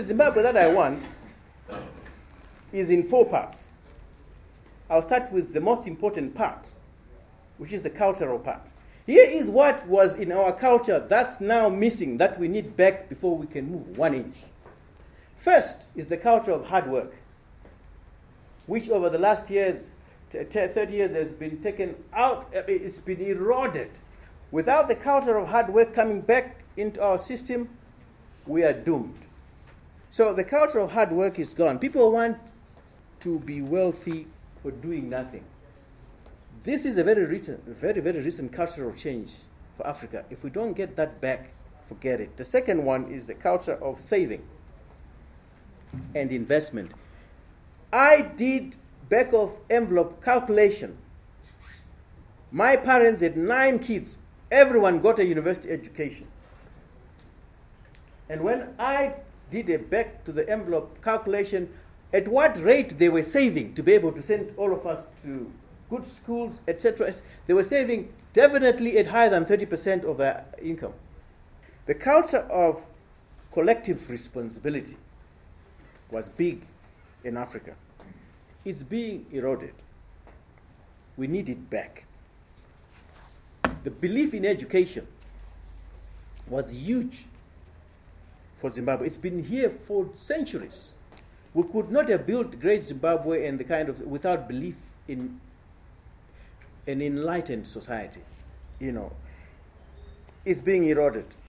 the Zimbabwe that I want is in 4 parts. I'll start with the most important part, which is the cultural part. Here is what was in our culture that's now missing, that we need back before we can move 1 inch. First is the culture of hard work, which over the last years, 30 years, has been taken out. It's been eroded. Without the culture of hard work coming back into our system, we are doomed. So the culture of hard work is gone. People want to be wealthy for doing nothing. This is a very, very recent cultural change for Africa. If we don't get that back, forget it. The second one is the culture of saving and investment. I did back of envelope calculation. My parents had 9 kids. Everyone got a university education. And when I did a back to the envelope calculation, at what rate they were saving to be able to send all of us to good schools, etc., they were saving definitely at higher than 30% of their income. The culture of collective responsibility was big in Africa. It's being eroded. We need it back. The belief in education was huge for Zimbabwe. It's been here for centuries. We could not have built great Zimbabwe and the kind of without belief in an enlightened society. It's being eroded.